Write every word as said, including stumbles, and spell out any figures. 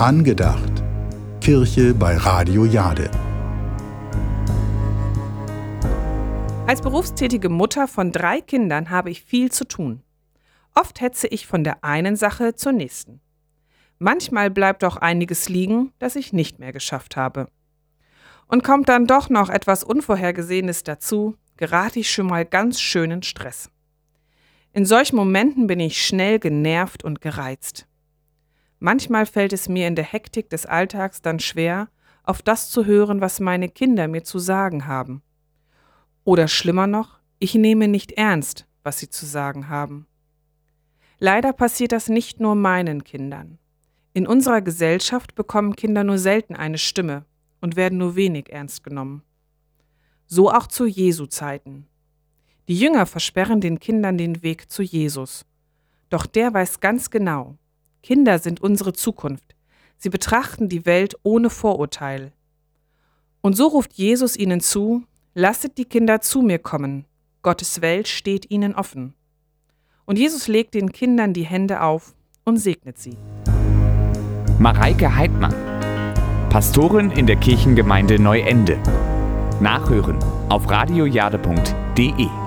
Angedacht. Kirche bei Radio Jade. Als berufstätige Mutter von drei Kindern habe ich viel zu tun. Oft hetze ich von der einen Sache zur nächsten. Manchmal bleibt auch einiges liegen, das ich nicht mehr geschafft habe. Und kommt dann doch noch etwas Unvorhergesehenes dazu, gerate ich schon mal ganz schön in Stress. In solchen Momenten bin ich schnell genervt und gereizt. Manchmal fällt es mir in der Hektik des Alltags dann schwer, auf das zu hören, was meine Kinder mir zu sagen haben. Oder schlimmer noch, ich nehme nicht ernst, was sie zu sagen haben. Leider passiert das nicht nur meinen Kindern. In unserer Gesellschaft bekommen Kinder nur selten eine Stimme und werden nur wenig ernst genommen. So auch zu Jesu Zeiten. Die Jünger versperren den Kindern den Weg zu Jesus. Doch der weiß ganz genau, Kinder sind unsere Zukunft. Sie betrachten die Welt ohne Vorurteil. Und so ruft Jesus ihnen zu: Lasset die Kinder zu mir kommen. Gottes Welt steht ihnen offen. Und Jesus legt den Kindern die Hände auf und segnet sie. Mareike Heidmann, Pastorin in der Kirchengemeinde Neuende. Nachhören auf radiojade punkt de.